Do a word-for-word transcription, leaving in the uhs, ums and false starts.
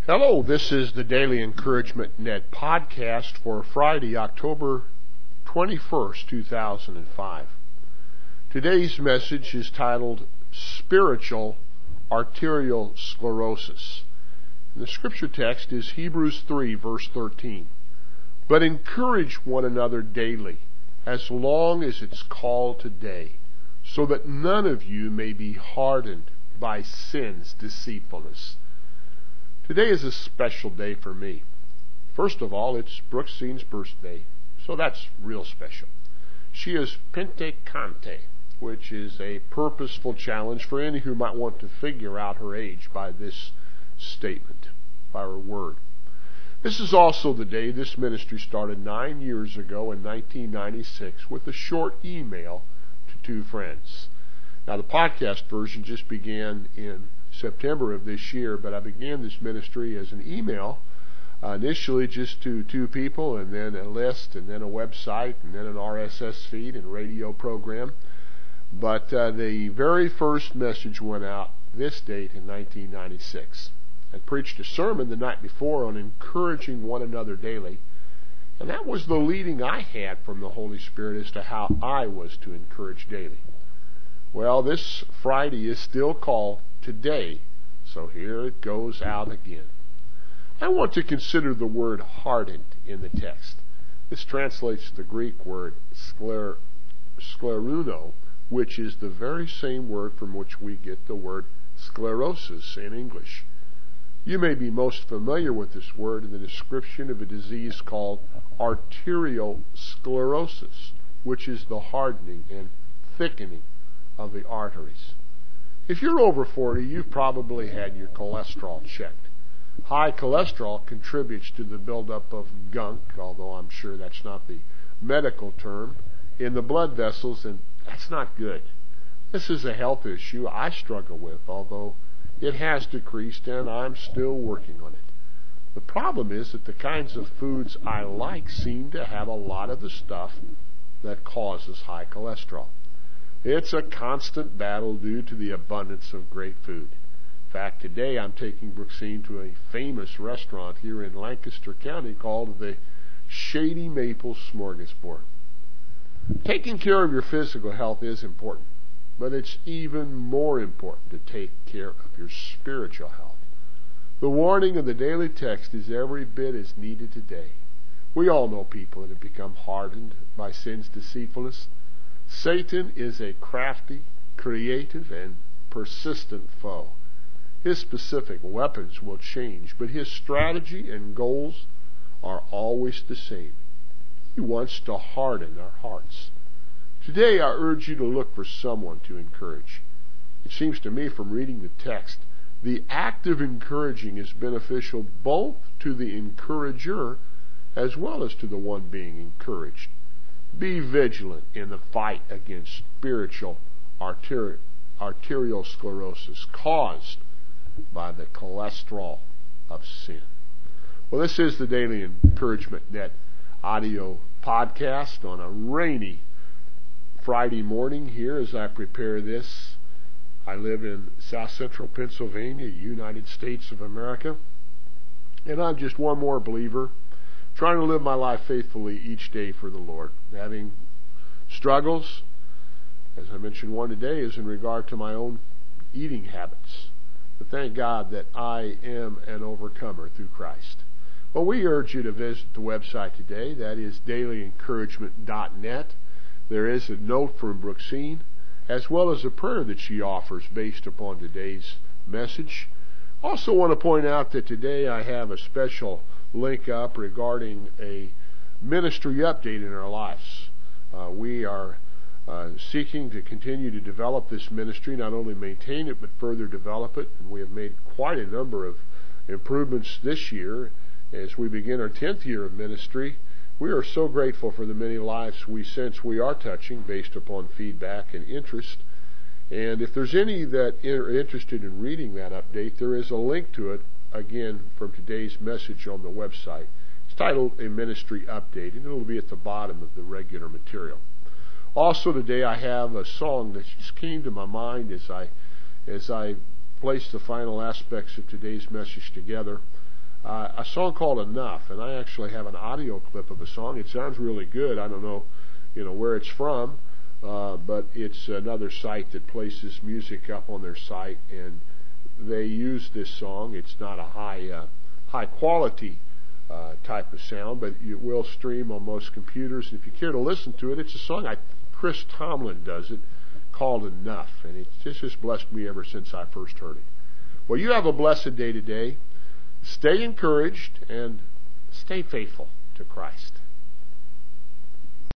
Hello, this is the Daily Encouragement Net podcast for Friday, October twenty-first, two thousand five. Today's message is titled Spiritual Arterial Sclerosis. And the scripture text is Hebrews three, verse thirteen. But encourage one another daily, as long as it's called today, so that none of you may be hardened by sin's deceitfulness. Today is a special day for me. First of all, it's Brooksine's birthday, so that's real special. She is Pentecante, which is a purposeful challenge for any who might want to figure out her age by this statement, by her word. This is also the day this ministry started nine years ago in nineteen ninety-six with a short email to two friends. Now, the podcast version just began in September of this year, but I began this ministry as an email, uh, initially just to two people, and then a list, and then a website, and then an R S S feed and radio program. But uh, the very first message went out this date in nineteen ninety-six. I preached a sermon the night before on encouraging one another daily, and that was the leading I had from the Holy Spirit as to how I was to encourage daily. Well, this Friday is still called Today, so here it goes out again. I want to consider the word hardened in the text. This translates the Greek word skler, skleruno, which is the very same word from which we get the word sclerosis in English. You may be most familiar with this word in the description of a disease called arterial sclerosis, which is the hardening and thickening of the arteries. If you're over forty, you've probably had your cholesterol checked. High cholesterol contributes to the buildup of gunk, although I'm sure that's not the medical term, in the blood vessels, and that's not good. This is a health issue I struggle with, although it has decreased and I'm still working on it. The problem is that the kinds of foods I like seem to have a lot of the stuff that causes high cholesterol. It's a constant battle due to the abundance of great food. In fact, today I'm taking Brooksine to a famous restaurant here in Lancaster County called the Shady Maple Smorgasbord. Taking care of your physical health is important, but it's even more important to take care of your spiritual health. The warning of the daily text is every bit as needed today. We all know people that have become hardened by sin's deceitfulness. Satan is a crafty, creative, and persistent foe. His specific weapons will change, but his strategy and goals are always the same. He wants to harden our hearts. Today, I urge you to look for someone to encourage. It seems to me from reading the text, the act of encouraging is beneficial both to the encourager as well as to the one being encouraged. Be vigilant in the fight against spiritual arteri- arterial sclerosis caused by the cholesterol of sin. Well, this is the Daily Encouragement Net audio podcast on a rainy Friday morning here as I prepare this. I live in South Central Pennsylvania, United States of America, and I'm just one more believer trying to live my life faithfully each day for the Lord. Having struggles, as I mentioned, one today is in regard to my own eating habits. But thank God that I am an overcomer through Christ. Well, we urge you to visit the website today. That is daily encouragement dot net. There is a note from Brooksine, as well as a prayer that she offers based upon today's message. Also want to point out that today I have a special link up regarding a ministry update in our lives. Uh, we are uh, seeking to continue to develop this ministry, not only maintain it, but further develop it. And we have made quite a number of improvements this year as we begin our tenth year of ministry. We are so grateful for the many lives we sense we are touching based upon feedback and interest. And if there's any that are interested in reading that update, there is a link to it, again, from today's message on the website. It's titled A Ministry Update, and it'll be at the bottom of the regular material. Also today I have a song that just came to my mind as I as I placed the final aspects of today's message together. uh, a song called Enough, and I actually have an audio clip of a song. It sounds really good. I don't know, you know, where it's from, uh, but it's another site that places music up on their site, and they use this song. It's not a high uh, high quality uh, type of sound, but it will stream on most computers. And if you care to listen to it, it's a song I Chris Tomlin does it, called Enough, and it's just blessed me ever since I first heard it. Well, you have a blessed day today. Stay encouraged and stay faithful to Christ.